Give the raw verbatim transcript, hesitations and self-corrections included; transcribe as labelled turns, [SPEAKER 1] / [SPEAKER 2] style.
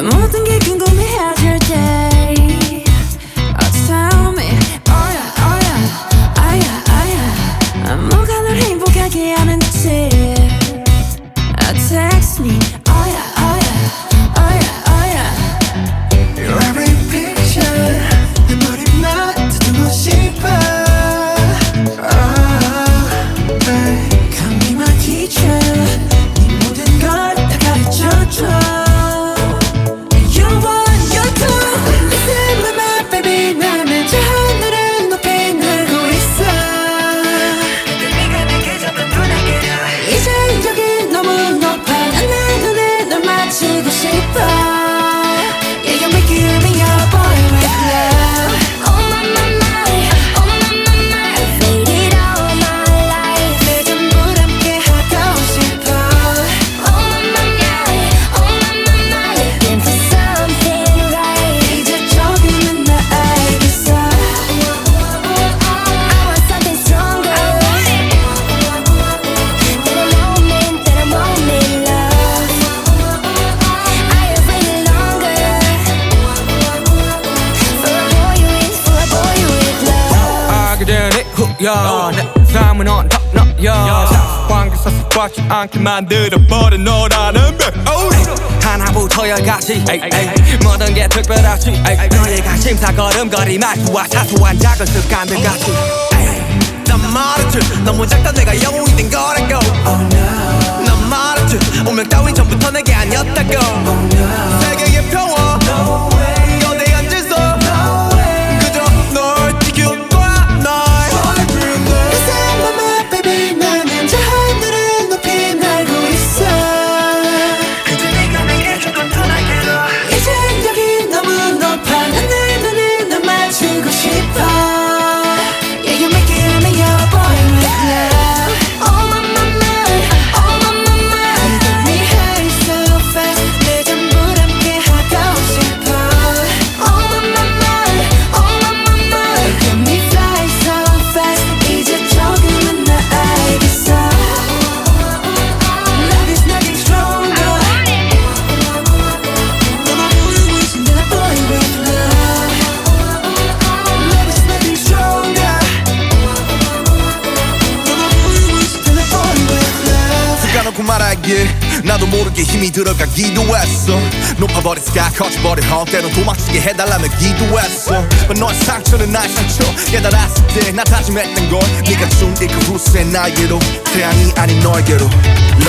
[SPEAKER 1] 모든 게 궁금해질 때 oh, tell me oh yeah oh yeah oh yeah oh yeah 뭐가 널 행복하게 하는지 oh, text me oh yeah oh yeah oh yeah oh yeah
[SPEAKER 2] Your every picture 내 머리만 듣고 싶어 oh, hey.
[SPEAKER 1] Come be my teacher 네 모든 걸 다 가르쳐줘
[SPEAKER 3] 야, 내 삶은 언덕너야 상관계서 습관치 않게 만들어버린 너라는 배 하나부터 열까지 모든 게 특별하지 너의 관심사 걸음걸이 말투와 사소한 작은 습관들까지 난 말했지 너무 작다 내가 영웅이 된 거라고 oh, no. 난 말했지 운명 따윈 전부터 내게 아니었다고 oh, no. 세계의 평화 no 너내 앉아서 no 그저 널 지켜
[SPEAKER 2] 말하길 나도 모르게 힘이 들어가기도 했어 높아버린 sky 커져버린 헛 때론 도망치게 해달라며 기도했어 But 너의 상처는 나의 상처 깨달았을 때 나 다짐했던 걸 네가 준 그 후세 나에게로 태양이 아닌 너에게로